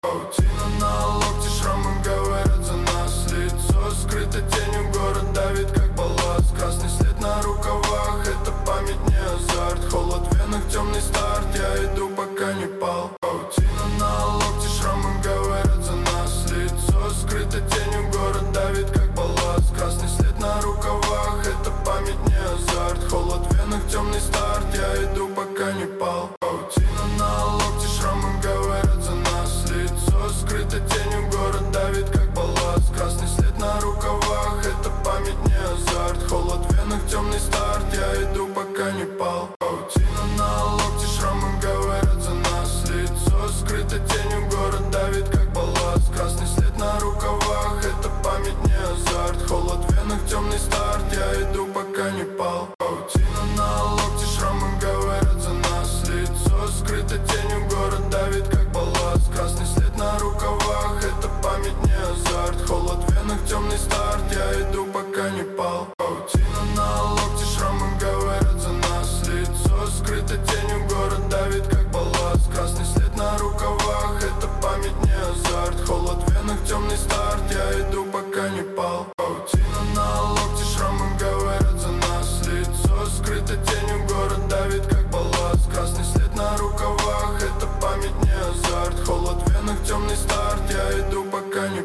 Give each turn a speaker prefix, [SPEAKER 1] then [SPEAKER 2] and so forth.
[SPEAKER 1] Паутина на локте, шрамы говорят за нас. Лицо скрыто тенью, город давит как балласт. Красный след на рукавах, это память, не азарт. Холод в венах, темный старт, я иду, пока не пал. Паутина на локте, шрамы говорят за нас. Лицо скрыто тенью, город давит как балласт. Красный след на рукавах, это память, не азарт. Холод в венах, темный старт, я иду, пока не пал. Паутина на локте, шрамы говорят за нас. Лицо скрыто тенью, город давит как балласт. Красный след на рукавах, это память, не азарт. Холод в венах, темный старт, я иду, пока не пал. Паутина на локте, шрамы говорят за нас. Лицо скрыто тенью, город давит как балласт. Красный след на рукавах, это память, не азарт. Холод в венах, темный старт, я иду, пока не пал. Паутина на локте, шрамы говорят за нас. Лицо скрыто тенью, город давит как балласт. Красный след на рукавах, это память, не азарт. Холод в венах, темный старт, я иду, пока не пал. Паутина на локте, шрамы говорят за нас. Лицо скрыто тенью, город давит как балласт. Красный след на рукавах, это память, не азарт. Холод в венах, темный старт, я иду, пока не пал.